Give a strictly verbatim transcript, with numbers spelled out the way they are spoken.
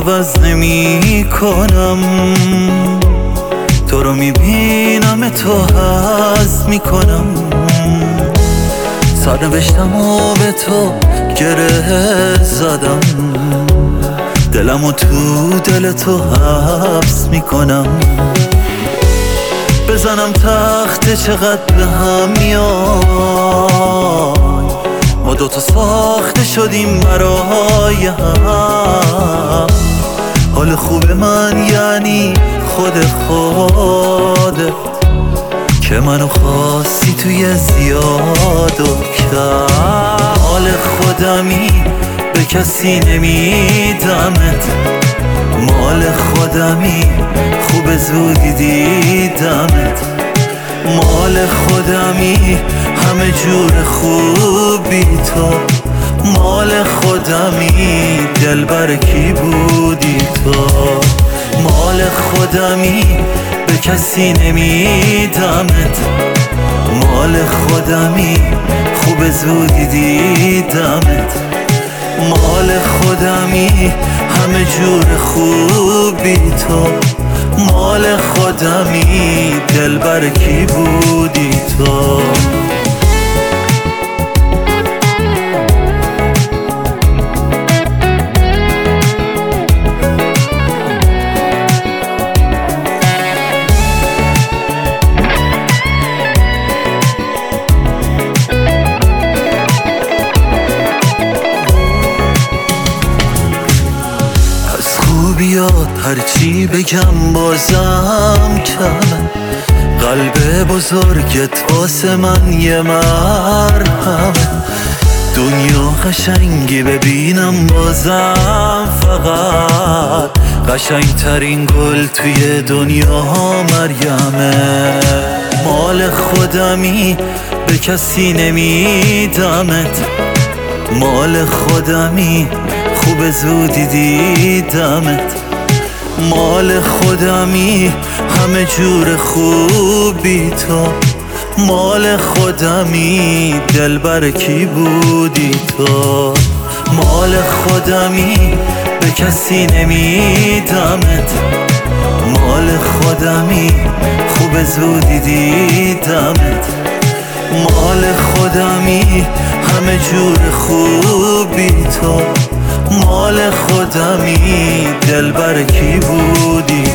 عوض نمی کنم، تو رو میبینم تو حس میکنم. سرنوشتم و به تو گره زدم، دلمو تو دل تو حبس میکنم. بزنم تخت چقدر به هم میای، ما دوتا ساخته شدیم برای هم. حال خوب من یعنی خود خودت که منو خواستی توی زیاد و کم. حال خودمی به کسی نمیدمت، مال خودمی خوب زودی دیدمت. مال خودمی همه جور خوبی تو، مال خودمی دلبر کی بودی تو. مال خودمی به کسی نمیدمت، مال خودمی خوب زودی دیدمت. مال خودمی همه جور خوبی تو، مال خودمی دلبر کی بودی تو. بیاد هرچی بگم بازم کمه، قلب بزرگت واسه من یه مرهمه. دنیا قشنگی ببینم بازم، فقط قشنگترین گل توی دنیا مریمه. مال خودمی به کسی نمیدمت، مال خودمی خوب زودی دیدمت. مال خودمی همه جور خوبی تو، مال خودمی دلبر کی بودی تو. مال خودمی به کسی نمیدمت، مال خودمی خوب زودی دیدمت. مال خودمی همه جور خوبی تو، مال خودمی دلبر کی بودی